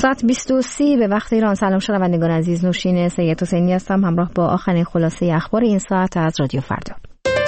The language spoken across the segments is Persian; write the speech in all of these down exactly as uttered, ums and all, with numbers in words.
ساعت بیست و سه به وقت ایران. سلام شنوندگان عزیز، نوشین سید حسینی هستم همراه با آخرین خلاصه اخبار این ساعت از رادیو فردا.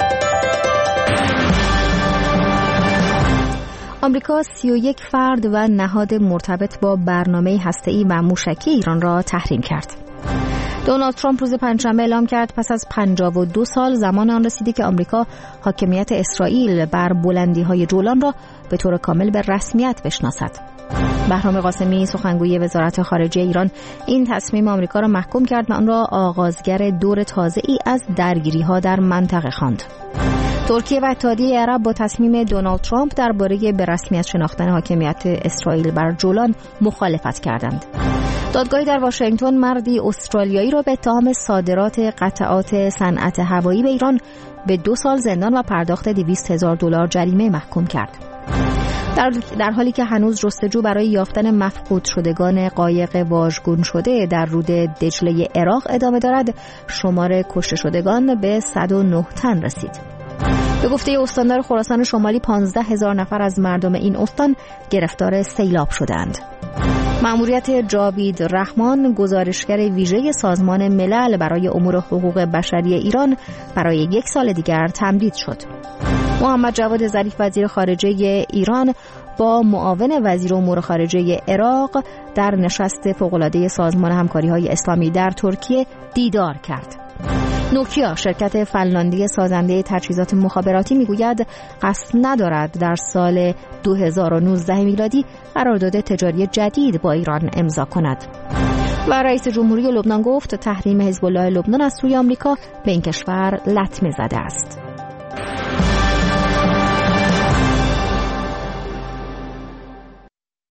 آمریکا سی و یک فرد و نهاد مرتبط با برنامه هسته‌ای و موشکی ایران را تحریم کرد. دونالد ترامپ روز پنجشنبه اعلام کرد پس از پنجاه و دو سال زمان آن رسیده که آمریکا حاکمیت اسرائیل بر بلندی‌های جولان را به طور کامل به رسمیت بشناسد. بهرام قاسمی سخنگوی وزارت خارجه ایران این تصمیم آمریکا را محکوم کرد و آن را آغازگر دور تازه‌ای از درگیری‌ها در منطقه خواند. ترکیه و اتحادیه عرب با تصمیم دونالد ترامپ درباره به رسمیت شناختن حاکمیت اسرائیل بر جولان مخالفت کردند. دادگاهی در واشنگتن مردی استرالیایی را به اتهام صادرات قطعات صنعت هوایی به ایران به دو سال زندان و پرداخت دویست هزار دلار جریمه محکوم کرد. در, در حالی که هنوز جستجو برای یافتن مفقود شدگان قایق واژگون شده در رود دجله عراق ادامه دارد، شمار کشته شدگان به صد و نه تن رسید. به گفته استاندار خراسان شمالی پانزده هزار نفر از مردم این استان گرفتار سیلاب شدند. مأموریت جاوید رحمان گزارشگر ویژه سازمان ملل برای امور حقوق بشری ایران برای یک سال دیگر تمدید شد. محمد جواد ظریف وزیر خارجه ایران با معاون وزیر امور خارجه عراق در نشست فوق‌العاده سازمان همکاری‌های اسلامی در ترکیه دیدار کرد. نوکیا شرکت فنلاندی سازنده تجهیزات مخابراتی میگوید قصد ندارد در سال دو هزار و نوزده میلادی قرارداد تجاری جدید با ایران امضا کند. و رئیس جمهوری لبنان گفت تحریم حزب الله لبنان از سوی آمریکا به این کشور لطمه زده است.